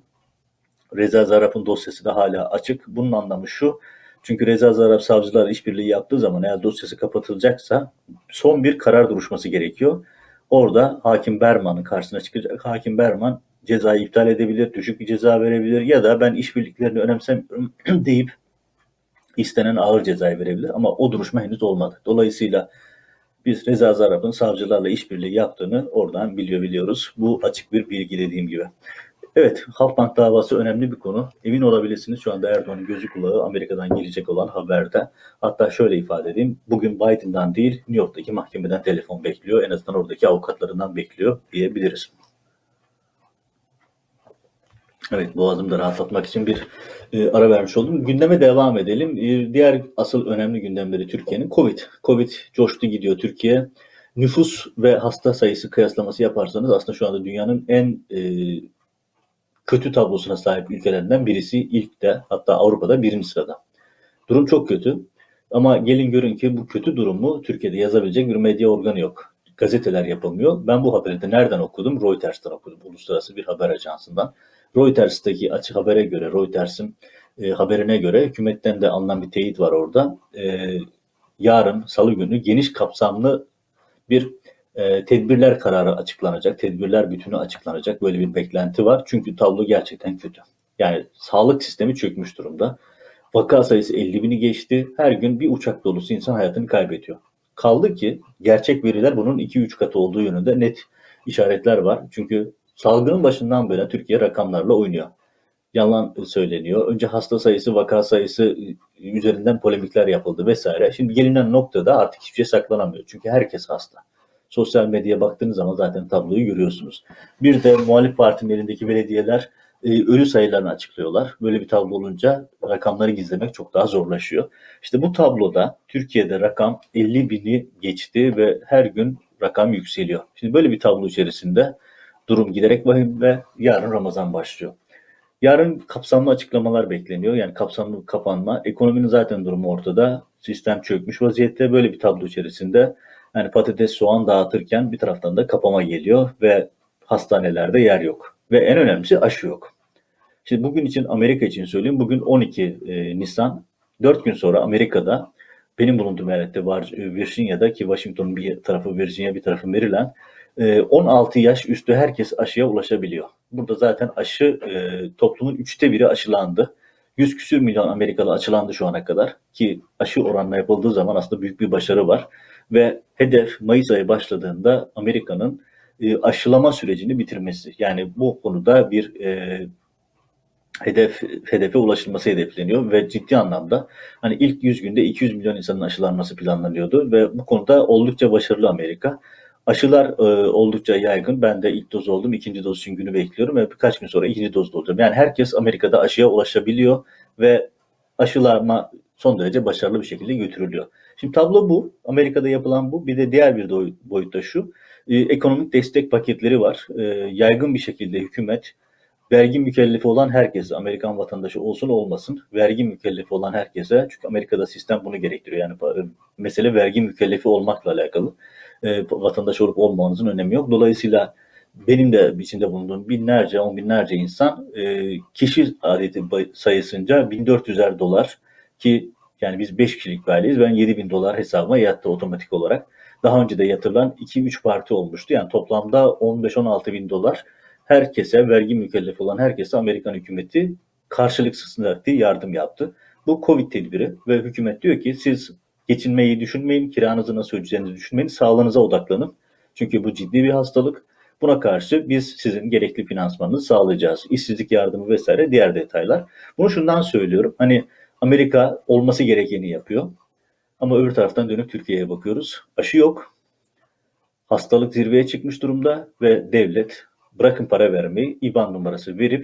Reza Zarrab'ın dosyası da hala açık. Bunun anlamı şu. Çünkü Reza Zarrab savcılarla işbirliği yaptığı zaman eğer dosyası kapatılacaksa son bir karar duruşması gerekiyor. Orada Hakim Berman'ın karşısına çıkacak. Hakim Berman cezayı iptal edebilir, düşük bir ceza verebilir ya da ben işbirliklerini önemsemiyorum deyip istenen ağır cezayı verebilir. Ama o duruşma henüz olmadı. Dolayısıyla biz Reza Zarrab'ın savcılarla işbirliği yaptığını oradan biliyoruz. Bu açık bir bilgi dediğim gibi. Evet, Halkbank davası önemli bir konu. Emin olabilirsiniz şu anda Erdoğan'ın gözü kulağı Amerika'dan gelecek olan haberde. Hatta şöyle ifade edeyim, bugün Biden'dan değil New York'taki mahkemeden telefon bekliyor. En azından oradaki avukatlarından bekliyor diyebiliriz. Evet, boğazımı da rahatlatmak için bir ara vermiş oldum. Gündeme devam edelim. Diğer asıl önemli gündemleri Türkiye'nin Covid. Covid coştu gidiyor Türkiye. Nüfus ve hasta sayısı kıyaslaması yaparsanız aslında şu anda dünyanın en kötü tablosuna sahip ülkelerinden birisi, ilk de hatta Avrupa'da birinci sırada. Durum çok kötü ama gelin görün ki bu kötü durumu Türkiye'de yazabilecek bir medya organı yok. Gazeteler yapamıyor. Ben bu haberi de nereden okudum? Reuters'tan okudum. Uluslararası bir haber ajansından. Reuters'taki açık habere göre, Reuters'ın haberine göre hükümetten de alınan bir teyit var orada. Yarın Salı günü geniş kapsamlı bir tedbirler kararı açıklanacak, tedbirler bütünü açıklanacak, böyle bir beklenti var. Çünkü tablo gerçekten kötü. Yani sağlık sistemi çökmüş durumda. Vaka sayısı 50 bini geçti. Her gün bir uçak dolusu insan hayatını kaybediyor. Kaldı ki gerçek veriler bunun 2-3 katı olduğu yönünde net işaretler var. Çünkü salgının başından beri Türkiye rakamlarla oynuyor. Yalan söyleniyor. Önce hasta sayısı, vaka sayısı üzerinden polemikler yapıldı vesaire. Şimdi gelinen noktada artık hiçbir şey saklanamıyor. Çünkü herkes hasta. Sosyal medyaya baktığınız zaman zaten tabloyu görüyorsunuz. Bir de muhalif partinin elindeki belediyeler ölü sayılarını açıklıyorlar. Böyle bir tablo olunca rakamları gizlemek çok daha zorlaşıyor. İşte bu tabloda Türkiye'de rakam 50 bini geçti ve her gün rakam yükseliyor. Şimdi böyle bir tablo içerisinde durum giderek vahim ve yarın Ramazan başlıyor. Yarın kapsamlı açıklamalar bekleniyor. Yani kapsamlı kapanma. Ekonominin zaten durumu ortada. Sistem çökmüş vaziyette. Böyle bir tablo içerisinde yani patates, soğan dağıtırken bir taraftan da kapama geliyor ve hastanelerde yer yok. Ve en önemlisi aşı yok. Şimdi bugün için Amerika için söyleyeyim. Bugün 12 Nisan. 4 gün sonra Amerika'da benim bulunduğum eyalette var Virginia'da ki Washington'un bir tarafı Virginia bir tarafı Maryland. 16 yaş üstü herkes aşıya ulaşabiliyor. Burada zaten aşı toplumun 1/3'ü aşılandı. 100 küsür milyon Amerikalı aşılandı şu ana kadar ki aşı oranla yapıldığı zaman aslında büyük bir başarı var. Ve hedef Mayıs ayı başladığında Amerika'nın aşılama sürecini bitirmesi. Yani bu konuda bir hedefe ulaşılması hedefleniyor ve ciddi anlamda hani ilk 100 günde 200 milyon insanın aşılanması planlanıyordu ve bu konuda oldukça başarılı Amerika. Aşılar oldukça yaygın. Ben de ilk doz oldum. İkinci doz için günü bekliyorum ve birkaç gün sonra ikinci dozda olacağım. Yani herkes Amerika'da aşıya ulaşabiliyor ve aşılama son derece başarılı bir şekilde götürülüyor. Şimdi tablo bu. Amerika'da yapılan bu. Bir de diğer bir boyutta şu. Ekonomik destek paketleri var. Yaygın bir şekilde hükümet vergi mükellefi olan herkese, Amerikan vatandaşı olsun olmasın, vergi mükellefi olan herkese, çünkü Amerika'da sistem bunu gerektiriyor. Yani mesele vergi mükellefi olmakla alakalı. Vatandaş olup olmamanızın önemi yok. Dolayısıyla benim de içinde bulunduğum binlerce, on binlerce insan kişi adeti sayısınca $1.400 ki yani biz 5 kişilik bir aileyiz. Ben $7.000 hesabıma yattı otomatik olarak. Daha önce de yatırılan 2-3 parti olmuştu. Yani toplamda 15-16 bin dolar herkese, vergi mükellefi olan herkese Amerikan hükümeti karşılıksız nakdi yardım yaptı. Bu Covid tedbiri ve hükümet diyor ki siz geçinmeyi düşünmeyin, kiranızı nasıl ödeyeceğinizi düşünmeyin, sağlığınıza odaklanın. Çünkü bu ciddi bir hastalık. Buna karşı biz sizin gerekli finansmanınızı sağlayacağız. İşsizlik yardımı vesaire diğer detaylar. Bunu şundan söylüyorum. Hani Amerika olması gerekeni yapıyor. Ama öbür taraftan dönüp Türkiye'ye bakıyoruz. Aşı yok. Hastalık zirveye çıkmış durumda ve devlet bırakın para vermeyi IBAN numarası verip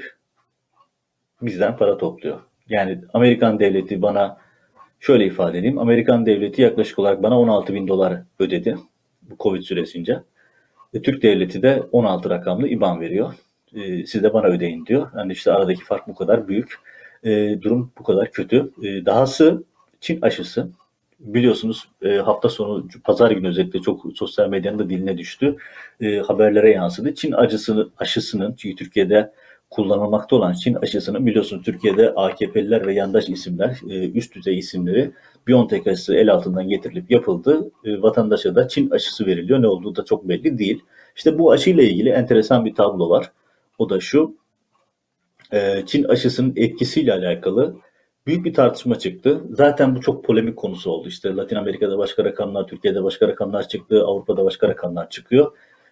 bizden para topluyor. Yani Amerikan devleti bana şöyle ifade edeyim. Amerikan devleti yaklaşık olarak bana $16.000 ödedi bu Covid süresince. Türk devleti de 16 rakamlı IBAN veriyor. Siz de bana ödeyin diyor. Yani işte aradaki fark bu kadar büyük. Durum bu kadar kötü. Dahası Çin aşısı. Biliyorsunuz hafta sonu pazar günü özellikle çok sosyal medyanın da diline düştü. Haberlere yansıdı. Çin aşısının çünkü Türkiye'de kullanılmakta olan Çin aşısının biliyorsunuz Türkiye'de AKP'liler ve yandaş isimler, üst düzey isimleri BioNTech aşısı el altından getirilip yapıldı. Vatandaşa da Çin aşısı veriliyor. Ne olduğu da çok belli değil. İşte bu aşıyla ilgili enteresan bir tablo var. O da şu. Çin aşısının etkisiyle alakalı büyük bir tartışma çıktı. Zaten bu çok polemik konusu oldu. İşte Latin Amerika'da başka rakamlar, Türkiye'de başka rakamlar çıktı, Avrupa'da başka rakamlar çıkıyor.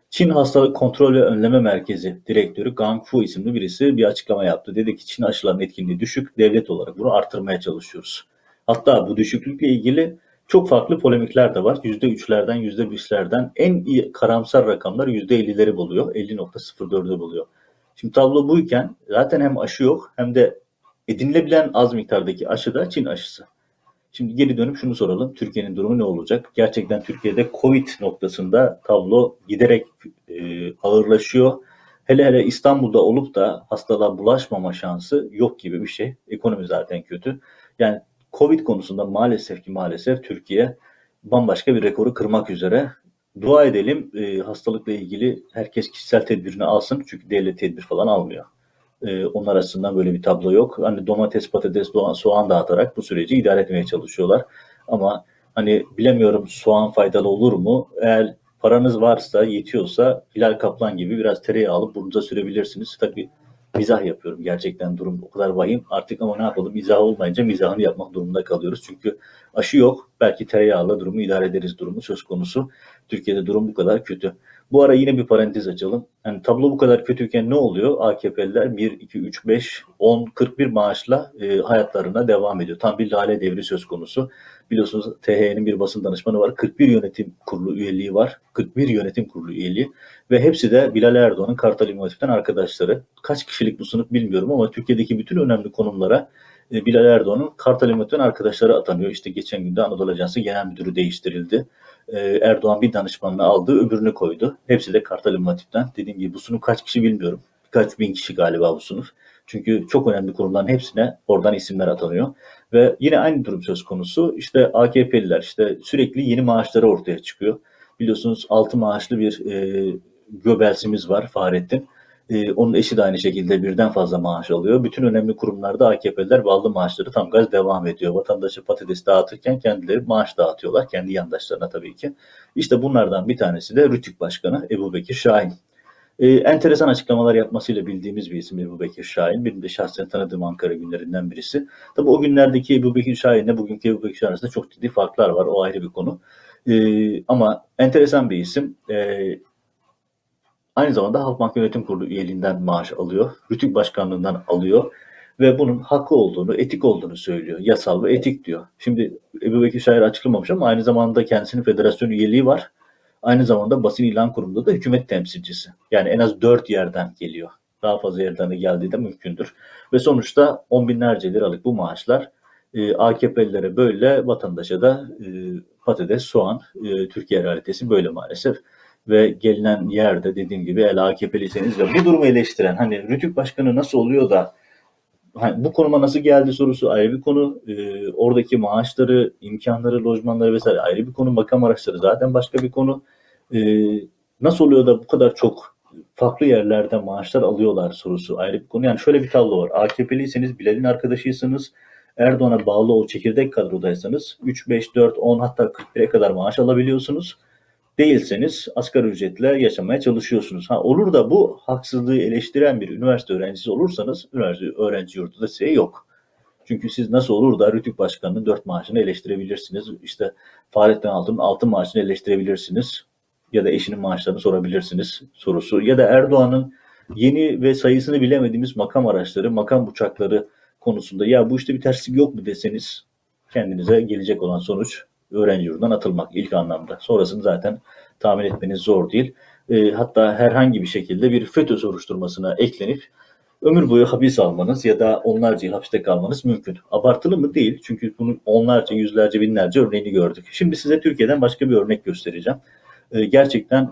Çin Hastalık Kontrol ve Önleme Merkezi Direktörü Gang Fu isimli birisi bir açıklama yaptı. Dedi ki Çin aşılarının etkinliği düşük, devlet olarak bunu artırmaya çalışıyoruz. Hatta bu düşüklükle ilgili çok farklı polemikler de var. %3'lerden, %5'lerden en iyi karamsar rakamlar %50'leri buluyor. 50,04'ü buluyor. Şimdi tablo buyken zaten hem aşı yok hem de edinilebilen az miktardaki aşı da Çin aşısı. Şimdi geri dönüp şunu soralım. Türkiye'nin durumu ne olacak? Gerçekten Türkiye'de Covid noktasında tablo giderek ağırlaşıyor. Hele hele İstanbul'da olup da hastalığa bulaşmama şansı yok gibi bir şey. Ekonomi zaten kötü. Yani Covid konusunda maalesef Türkiye bambaşka bir rekoru kırmak üzere. Dua edelim hastalıkla ilgili herkes kişisel tedbirini alsın. Çünkü devlet tedbir falan almıyor. Onlar açısından böyle bir tablo yok. Hani domates, patates, soğan dağıtarak bu süreci idare etmeye çalışıyorlar. Ama hani bilemiyorum soğan faydalı olur mu? Eğer paranız varsa, yetiyorsa Hilal Kaplan gibi biraz tereyağı alıp burnunuza sürebilirsiniz. Tabii mizah yapıyorum. Gerçekten durum o kadar vahim. Artık ama ne yapalım? Mizah olmayınca mizahını yapmak durumunda kalıyoruz. Çünkü aşı yok. Belki tereyağıyla durumu idare ederiz durumu söz konusu. Türkiye'de durum bu kadar kötü. Bu ara yine bir parantez açalım. Yani tablo bu kadar kötüyken ne oluyor? AKP'liler 1, 2, 3, 5, 10, 41 maaşla hayatlarına devam ediyor. Tam bir lale devri söz konusu. Biliyorsunuz THY'nin bir basın danışmanı var. 41 yönetim kurulu üyeliği var. 41 yönetim kurulu üyeliği. Ve hepsi de Bilal Erdoğan'ın Kartal İmam Hatip'ten arkadaşları. Kaç kişilik bu sınıf bilmiyorum ama Türkiye'deki bütün önemli konumlara Bilal Erdoğan'ın Kartal İmam Hatip'ten arkadaşları atanıyor. İşte geçen günde Anadolu Ajansı Genel Müdürü değiştirildi. Erdoğan bir danışmanını aldı, öbürünü koydu. Hepsi de Kartal İmam Hatip'ten. Dediğim gibi bu sınıf kaç kişi bilmiyorum. Birkaç bin kişi galiba bu sınıf. Çünkü çok önemli kurumların hepsine oradan isimler atanıyor. Ve yine aynı durum söz konusu. İşte AKP'liler işte sürekli yeni maaşları ortaya çıkıyor. Biliyorsunuz 6 maaşlı bir Göbelsimiz var Fahrettin. Onun eşi de aynı şekilde birden fazla maaş alıyor. Bütün önemli kurumlarda AKP'liler bağlı maaşları tam gaz devam ediyor. Vatandaşa patates dağıtırken kendileri maaş dağıtıyorlar. Kendi yandaşlarına tabii ki. İşte bunlardan bir tanesi de Rütük Başkanı Ebubekir Şahin. Enteresan açıklamalar yapmasıyla bildiğimiz bir isim Ebubekir Şahin. Benim de şahsen tanıdığım Ankara günlerinden birisi. Tabii o günlerdeki Ebubekir Şahin'le bugünkü Ebubekir Şahin arasında çok ciddi farklar var. O ayrı bir konu. Ama enteresan bir isim. Aynı zamanda Halkbank Yönetim Kurulu üyeliğinden maaş alıyor. Rütük Başkanlığından alıyor. Ve bunun hakkı olduğunu, etik olduğunu söylüyor. Yasal ve etik diyor. Şimdi Ebubekir Şahin açıklamamış ama aynı zamanda kendisinin federasyon üyeliği var. Aynı zamanda basın ilan kurumunda da hükümet temsilcisi. Yani en az 4 yerden geliyor. Daha fazla yerden de geldiği de mümkündür. Ve sonuçta on binlerce liralık bu maaşlar AKP'lilere böyle, vatandaşa da patates, soğan, Türkiye realitesi böyle maalesef. Ve gelinen yerde dediğim gibi eğer AKP'liyseniz ve bu durumu eleştiren hani Rütük Başkanı nasıl oluyor da hani bu konuma nasıl geldi sorusu ayrı bir konu. Oradaki maaşları, imkanları, lojmanları vesaire ayrı bir konu. Makam araçları zaten başka bir konu. Nasıl oluyor da bu kadar çok farklı yerlerden maaşlar alıyorlar sorusu ayrı bir konu. Yani şöyle bir tablo var. AKP'liyseniz, Bilal'in arkadaşıysanız, Erdoğan'a bağlı o çekirdek kadrodaysanız 3, 5, 4, 10 hatta 41'e kadar maaş alabiliyorsunuz. Değilseniz asgari ücretle yaşamaya çalışıyorsunuz. Ha, olur da bu haksızlığı eleştiren bir üniversite öğrencisi olursanız üniversite öğrenci yurdu da size yok. Çünkü siz nasıl olur da Rütük Başkanı'nın 4 maaşını eleştirebilirsiniz. İşte Fahrettin Altun'un 6 maaşını eleştirebilirsiniz. Ya da eşinin maaşlarını sorabilirsiniz sorusu. Ya da Erdoğan'ın yeni ve sayısını bilemediğimiz makam araçları, makam uçakları konusunda ya bu işte bir terslik yok mu deseniz kendinize gelecek olan sonuç öğrenci yurdundan atılmak ilk anlamda. Sonrasını zaten tahmin etmeniz zor değil. Hatta herhangi bir şekilde bir FETÖ soruşturmasına eklenip ömür boyu hapis almanız ya da onlarca yıl hapiste kalmanız mümkün. Abartılı mı? Değil. Çünkü bunun onlarca, yüzlerce, binlerce örneğini gördük. Şimdi size Türkiye'den başka bir örnek göstereceğim. Gerçekten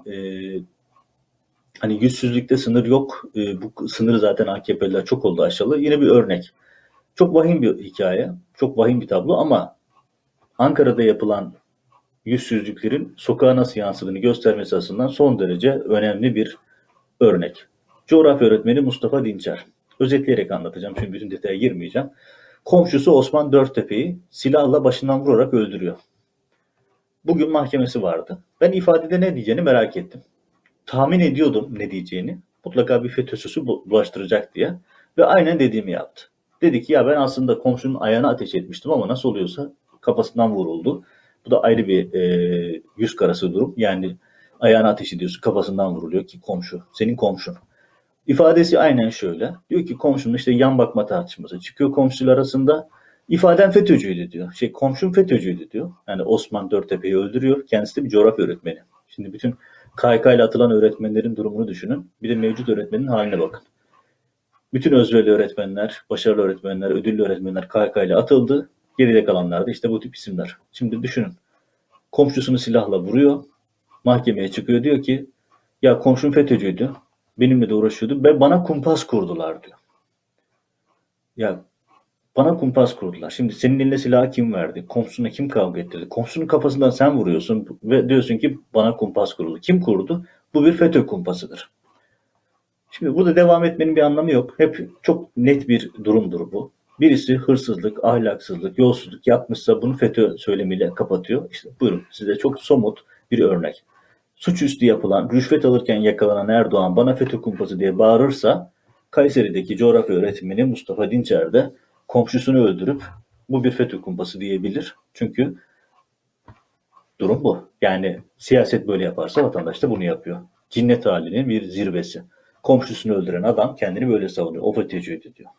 hani yüzsüzlükte sınır yok. Bu sınırı zaten AKP'liler çok oldu aşalı. Yine bir örnek. Çok vahim bir hikaye. Çok vahim bir tablo ama Ankara'da yapılan yüzsüzlüklerin sokağa nasıl yansıdığını göstermesi açısından son derece önemli bir örnek. Coğrafya öğretmeni Mustafa Dinçer. Özetleyerek anlatacağım çünkü bütün detaya girmeyeceğim. Komşusu Osman Dörttepe'yi silahla başından vurarak öldürüyor. Bugün mahkemesi vardı. Ben ifadede ne diyeceğini merak ettim. Tahmin ediyordum ne diyeceğini. Mutlaka bir FETÖ'sü bulaştıracak diye. Ve aynen dediğimi yaptı. Dedi ki ya ben aslında komşunun ayağına ateş etmiştim ama nasıl oluyorsa kafasından vuruldu. Bu da ayrı bir yüz karası durum. Yani ayağına ateş ediyorsun, kafasından vuruluyor ki komşu, senin komşun. İfadesi aynen şöyle. Diyor ki komşunun işte yan bakma tartışması çıkıyor komşular arasında. İfaden FETÖ'cüydü diyor. Komşum FETÖ'cüydü diyor. Yani Osman Dörtepe'yi öldürüyor. Kendisi de bir coğrafya öğretmeni. Şimdi bütün KYK ile atılan öğretmenlerin durumunu düşünün. Bir de mevcut öğretmenin haline bakın. Bütün özverili öğretmenler, başarılı öğretmenler, ödüllü öğretmenler KYK ile atıldı. Geride kalanlar da işte bu tip isimler. Şimdi düşünün. Komşusunu silahla vuruyor. Mahkemeye çıkıyor, diyor ki ya komşum FETÖ'cüydü. Benimle de uğraşıyordu ve bana kumpas kurdular diyor. Ya bana kumpas kurdular. Şimdi senin eline silahı kim verdi? Komşuna kim kavga ettirdi? Komşunun kafasından sen vuruyorsun ve diyorsun ki bana kumpas kuruldu. Kim kurdu? Bu bir FETÖ kumpasıdır. Şimdi burada devam etmenin bir anlamı yok. Hep çok net bir durumdur bu. Birisi hırsızlık, ahlaksızlık, yolsuzluk yapmışsa bunu FETÖ söylemiyle kapatıyor. İşte buyurun size çok somut bir örnek. Suçüstü yapılan, rüşvet alırken yakalanan Erdoğan bana FETÖ kumpası diye bağırırsa Kayseri'deki coğrafya öğretmeni Mustafa Dinçer de komşusunu öldürüp bu bir FETÖ kumpası diyebilir. Çünkü durum bu. Yani siyaset böyle yaparsa vatandaş da bunu yapıyor. Cinnet halinin bir zirvesi. Komşusunu öldüren adam kendini böyle savunuyor. O FETÖ'cüydü diyor.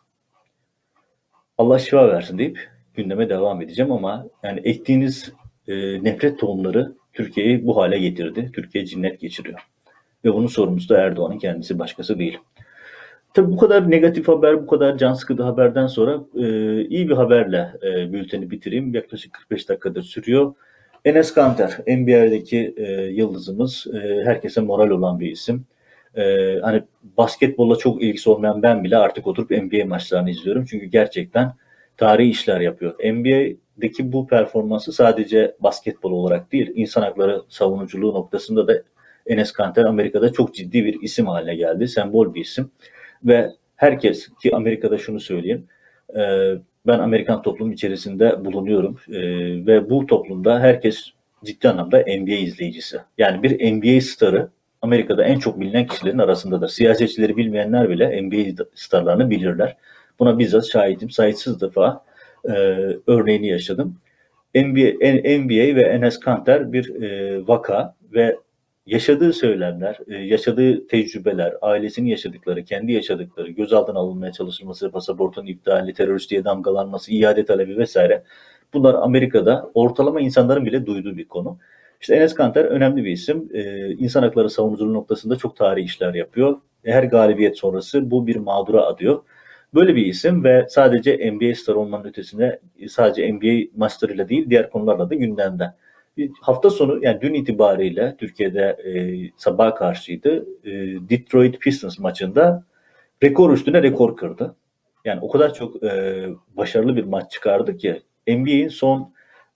Allah şifa versin deyip gündeme devam edeceğim ama yani ektiğiniz nefret tohumları Türkiye'yi bu hale getirdi. Türkiye cinnet geçiriyor. Ve bunun sorumlusu da Erdoğan'ın kendisi, başkası değil. Tabii bu kadar negatif haber, bu kadar can sıkıcı haberden sonra iyi bir haberle bülteni bitireyim. Yaklaşık 45 dakikadır sürüyor. Enes Kanter, NBA'deki yıldızımız, herkese moral olan bir isim. Hani basketbolla çok ilgisi olmayan ben bile artık oturup NBA maçlarını izliyorum. Çünkü gerçekten tarihi işler yapıyor. NBA'deki bu performansı sadece basketbol olarak değil, insan hakları savunuculuğu noktasında da Enes Kanter Amerika'da çok ciddi bir isim haline geldi. Sembol bir isim. Ve herkes, ki Amerika'da şunu söyleyeyim, ben Amerikan toplumu içerisinde bulunuyorum ve bu toplumda herkes ciddi anlamda NBA izleyicisi. Yani bir NBA starı Amerika'da en çok bilinen kişilerin arasındadır. Siyasetçileri bilmeyenler bile NBA starlarını bilirler. Buna bizzat şahidim. Sayısız defa örneğini yaşadım. NBA ve Enes Kanter bir vaka ve yaşadığı söylemler, yaşadığı tecrübeler, ailesinin yaşadıkları, kendi yaşadıkları, gözaltına alınmaya çalışılması, pasaportun iptali, teröristliğe damgalanması, iade talebi vesaire. Bunlar Amerika'da ortalama insanların bile duyduğu bir konu. İşte Enes Kanter önemli bir isim. İnsan hakları savunuculuğu noktasında çok tarihi işler yapıyor. Her galibiyet sonrası bu bir mağdura adıyor. Böyle bir isim ve sadece NBA star olmanın ötesinde sadece NBA maçlarıyla değil diğer konularla da gündemde. Hafta sonu yani dün itibariyle Türkiye'de sabaha karşıydı. Detroit Pistons maçında rekor üstüne rekor kırdı. Yani o kadar çok başarılı bir maç çıkardı ki NBA'in son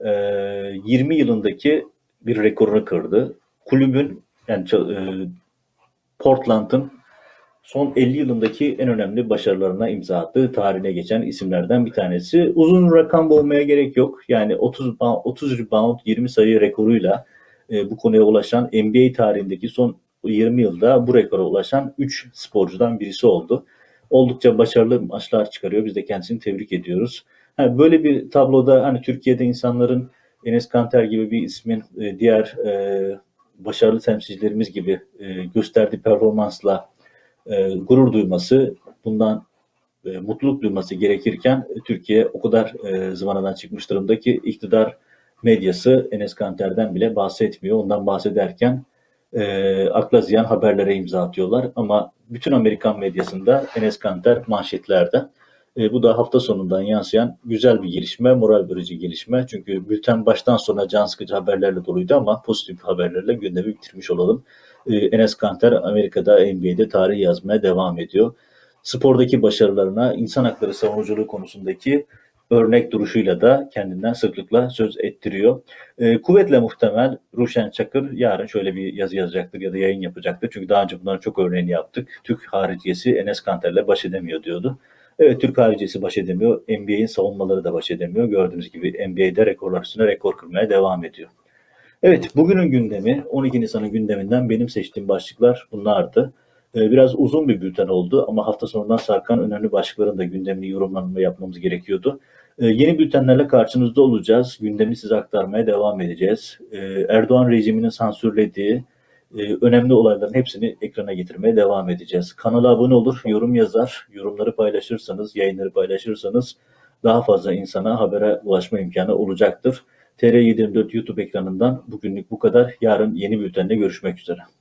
20 yılındaki bir rekorunu kırdı. Kulübün yani Portland'ın son 50 yılındaki en önemli başarılarına imza attığı, tarihine geçen isimlerden bir tanesi. Uzun rakam olmaya gerek yok. Yani 30 rebound 20 sayı rekoruyla bu konuya ulaşan NBA tarihindeki son 20 yılda bu rekora ulaşan 3 sporcudan birisi oldu. Oldukça başarılı maçlar çıkarıyor. Biz de kendisini tebrik ediyoruz. Böyle bir tabloda hani Türkiye'de insanların Enes Kanter gibi bir ismin diğer başarılı temsilcilerimiz gibi gösterdiği performansla gurur duyması, bundan mutluluk duyması gerekirken Türkiye o kadar zıvanadan çıkmış durumda ki iktidar medyası Enes Kanter'den bile bahsetmiyor. Ondan bahsederken akla ziyan haberlere imza atıyorlar. Ama bütün Amerikan medyasında Enes Kanter manşetlerde. Bu da hafta sonundan yansıyan güzel bir gelişme, moral verici gelişme. Çünkü bülten baştan sona can sıkıcı haberlerle doluydu ama pozitif haberlerle gündemi bitirmiş olalım. Enes Kanter Amerika'da NBA'de tarih yazmaya devam ediyor. Spordaki başarılarına, insan hakları savunuculuğu konusundaki örnek duruşuyla da kendinden sıklıkla söz ettiriyor. Kuvvetle muhtemel Ruşen Çakır yarın şöyle bir yazı yazacaktır ya da yayın yapacaktır. Çünkü daha önce bunların çok örneğini yaptık. Türk hariciyesi Enes Kanter'le baş edemiyor diyordu. Evet, Türk hariciyesi baş edemiyor. NBA'in savunmaları da baş edemiyor. Gördüğünüz gibi NBA'de rekorlar üstüne rekor kırmaya devam ediyor. Evet, bugünün gündemi, 12 Nisan'ın gündeminden benim seçtiğim başlıklar bunlardı. Biraz uzun bir bülten oldu ama hafta sonundan sarkan önemli başlıkların da gündemini yorumlanma yapmamız gerekiyordu. Yeni bültenlerle karşınızda olacağız. Gündemi size aktarmaya devam edeceğiz. Erdoğan rejiminin sansürlediği önemli olayların hepsini ekrana getirmeye devam edeceğiz. Kanala abone olur, yorum yazar, yorumları paylaşırsanız, yayınları paylaşırsanız daha fazla insana habere ulaşma imkanı olacaktır. TR724 YouTube ekranından bugünlük bu kadar. Yarın yeni bültende görüşmek üzere.